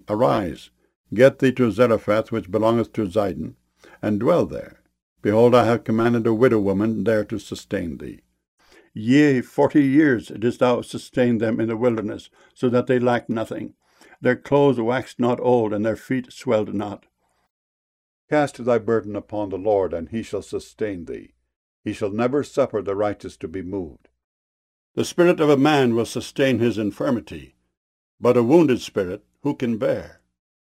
Arise, get thee to Zarephath, which belongeth to Zidon, and dwell there. Behold, I have commanded a widow woman there to sustain thee. Yea, 40 years didst thou sustain them in the wilderness, so that they lacked nothing. Their clothes waxed not old, and their feet swelled not. Cast thy burden upon the Lord, and he shall sustain thee. He shall never suffer the righteous to be moved. The spirit of a man will sustain his infirmity, but a wounded spirit who can bear?